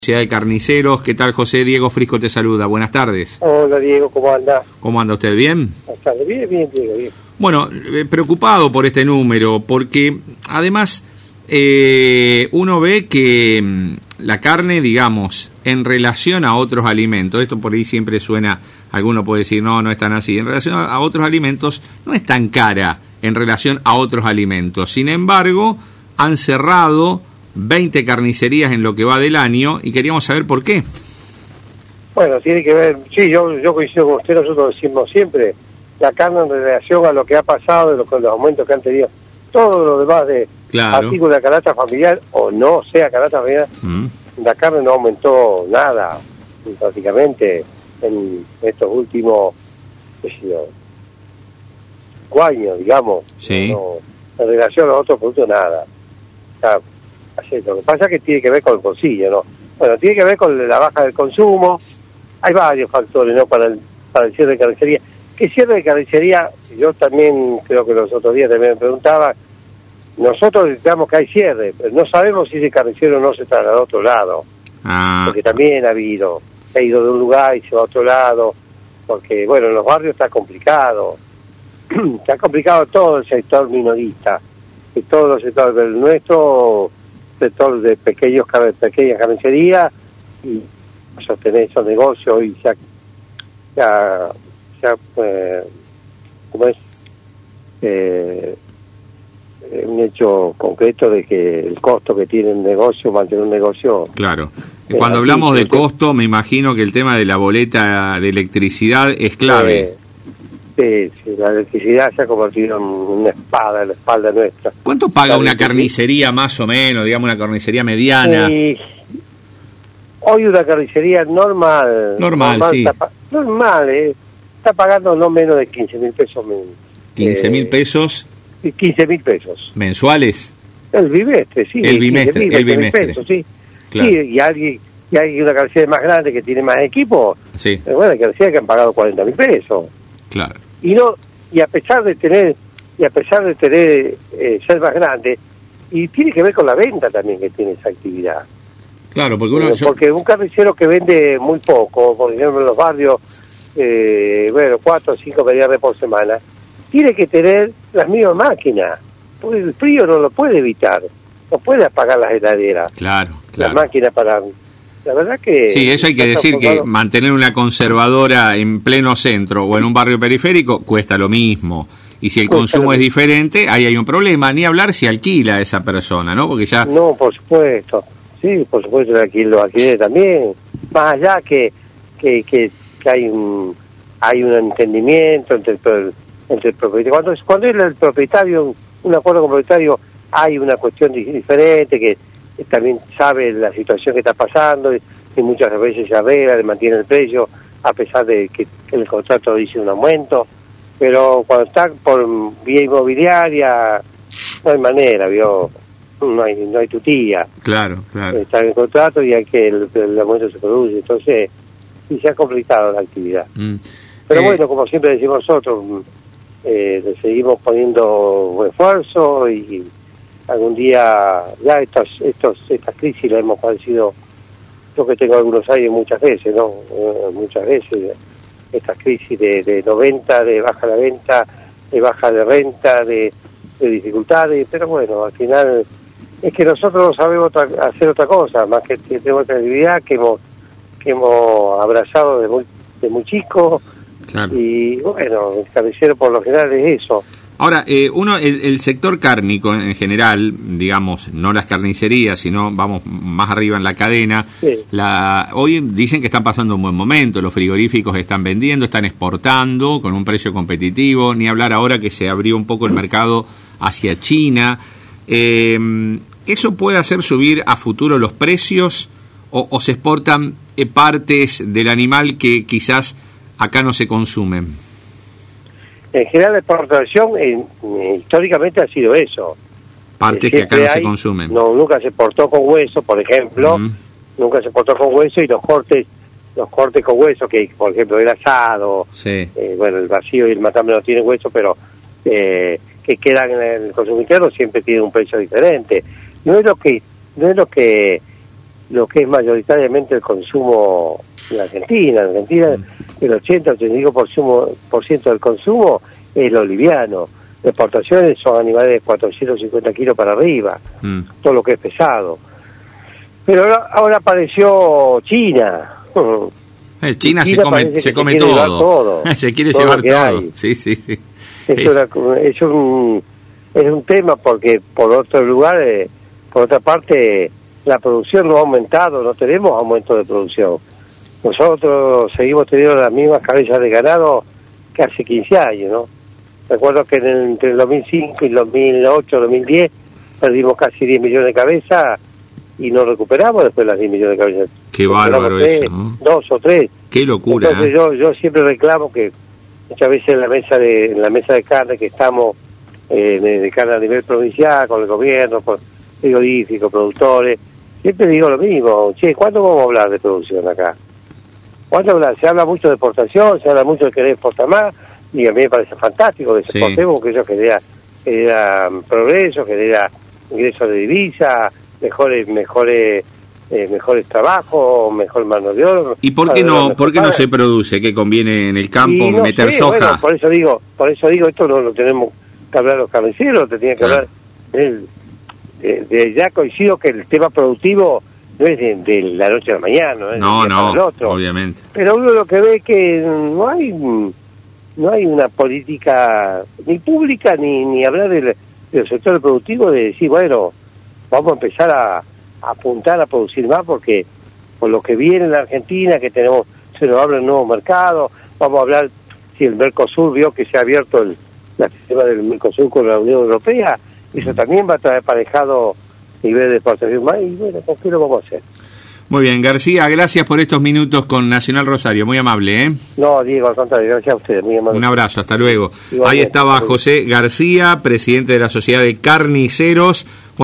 Sociedad de Carniceros. ¿Qué tal, José? Diego Frisco te saluda. Buenas tardes. Hola, Diego, ¿cómo anda? ¿Cómo anda usted? ¿Bien? Buenas tardes. Bien, Diego, bien. Bueno, preocupado por este número, porque además uno ve que la carne, digamos, en relación a otros alimentos, esto por ahí siempre suena, alguno puede decir, no es tan así, en relación a otros alimentos no es tan cara en relación a otros alimentos. Sin embargo, han cerrado 20 carnicerías en lo que va del año y queríamos saber por qué. Bueno, tiene que ver, sí, yo coincido con usted, nosotros decimos siempre, la carne en relación a lo que ha pasado, con los aumentos que han tenido, todo lo demás de artículos de carácter familiar o no sea carácter familiar, la carne no aumentó nada, prácticamente, en estos últimos, 5 años, digamos, sí. No, en relación a los otros productos, nada. O sea, lo que pasa es que tiene que ver con el bolsillo, ¿no? Bueno, tiene que ver con la baja del consumo. Hay varios factores, ¿no? Para el cierre de carnicería. ¿Qué cierre de carnicería? Yo también, creo que los otros días también me preguntaba. Nosotros digamos que hay cierre, pero no sabemos si ese carnicero no se trasladó a otro lado. Porque también ha ido de un lugar y se va a otro lado. Porque, bueno, en los barrios está complicado. Está complicado todo el sector minorista. Y todos los sectores del nuestro sector de pequeñas carnicerías y sostener esos negocios y ¿cómo es? Un hecho concreto de que el costo que tiene un negocio, mantener un negocio. Claro. Cuando hablamos de costo, me imagino que el tema de la boleta de electricidad es clave. Sí, la electricidad se ha convertido en una espada en la espalda nuestra. ¿Cuánto paga una carnicería más o menos, digamos una carnicería mediana? Hoy una carnicería normal sí. Está pagando no menos de 15.000 pesos. 15.000 pesos. 15.000 pesos. ¿Mensuales? El bimestre, sí. El bimestre. Pesos, sí. Claro. Sí, y hay una carnicería más grande que tiene más equipo. Sí. Bueno, carnicería que han pagado 40.000 pesos. Claro. Y a pesar de tener ser más grande, y tiene que ver con la venta también que tiene esa actividad. Claro, porque un carnicero que vende muy poco, por ejemplo en los barrios, 4 o 5 medidas por semana, tiene que tener las mismas máquinas, porque el frío no lo puede evitar, no puede apagar las heladeras. Claro. Las máquinas para... La verdad que... Sí, eso hay que decir que mantener una conservadora en pleno centro o en un barrio periférico cuesta lo mismo. Y si el consumo es diferente, ahí hay un problema. Ni hablar si alquila a esa persona, ¿no? Porque ya... No, por supuesto. Sí, por supuesto, los alquileres también. Más allá que hay un entendimiento entre el propietario. Cuando es el propietario, un acuerdo con el propietario, hay una cuestión diferente que también sabe la situación que está pasando y muchas veces se arregla, le mantiene el precio a pesar de que el contrato dice un aumento, pero cuando está por vía inmobiliaria no hay manera, no hay tutía. Claro. Está en el contrato y hay que el aumento se produce, entonces sí se ha complicado la actividad. Pero bueno, como siempre decimos nosotros, le seguimos poniendo esfuerzo y algún día ya estas crisis las hemos padecido, yo que tengo algunos años muchas veces, ¿no? Muchas veces estas crisis de venta, de baja la venta, de baja de renta, de dificultades, pero bueno, al final es que nosotros no sabemos hacer otra cosa, más que tenemos esta actividad que hemos abrazado de muy chico. Claro. Y bueno, el carnicero por lo general es eso. Ahora, el sector cárnico en general, digamos, no las carnicerías, sino vamos más arriba en la cadena, sí. Hoy dicen que están pasando un buen momento, los frigoríficos están vendiendo, están exportando con un precio competitivo, ni hablar ahora que se abrió un poco el mercado hacia China. ¿Eso puede hacer subir a futuro los precios o se exportan partes del animal que quizás acá no se consumen? En general la exportación históricamente ha sido eso. Partes que acá no se consumen. No, nunca se exportó con hueso, por ejemplo. Nunca se exportó con hueso y los cortes con hueso, que por ejemplo el asado, sí. El vacío y el matambre no tienen hueso, pero que quedan en el consumo interno siempre tienen un precio diferente. No es lo que lo que es mayoritariamente el consumo en Argentina. En Argentina el 80-85% del consumo es lo liviano. Las exportaciones son animales de 450 kilos para arriba, todo lo que es pesado. Pero ahora apareció China. China se come todo. Se quiere llevar todo. Sí. Es un tema porque por otro lugar, por otra parte, la producción no ha aumentado, no tenemos aumento de producción. Nosotros seguimos teniendo las mismas cabezas de ganado que hace 15 años, ¿no? Recuerdo que entre el 2005 y el 2008, 2010, perdimos casi 10 millones de cabezas y no recuperamos después las 10 millones de cabezas. Qué bárbaro eso, ¿no? 2 o 3. Qué locura. Entonces yo siempre reclamo que muchas veces en la mesa de carne que estamos, de carne a nivel provincial, con el gobierno, con frigoríficos, productores, siempre digo lo mismo. Che, ¿cuándo vamos a hablar de producción acá? ¿Cuándo hablar? Se habla mucho de exportación, se habla mucho de querer exportar más, y a mí me parece fantástico que se exportemos, porque eso genera progreso, genera ingresos de divisa, mejores trabajos, mejor mano de obra. ¿Y por qué no se produce? ¿Qué conviene en el campo meter soja? Bueno, por eso digo, esto no lo tenemos que hablar los carniceros, te tiene que hablar ya coincido que el tema productivo no es de la noche a la mañana, no, obviamente. Pero uno lo que ve es que no hay una política ni pública ni hablar del sector productivo, de decir, bueno, vamos a empezar a apuntar a producir más, porque por lo que viene en la Argentina, que se nos abre un nuevo mercado, vamos a hablar, si el Mercosur vio que se ha abierto el sistema del Mercosur con la Unión Europea, eso también va a traer aparejado nivel de exportación más, y bueno, ¿con qué lo vamos a hacer? Muy bien, García, gracias por estos minutos con Nacional Rosario, muy amable, ¿eh? No, Diego, al contrario, gracias a ustedes, muy amable. Un abrazo, hasta luego. Igualmente. Ahí estaba José García, presidente de la Sociedad de Carniceros.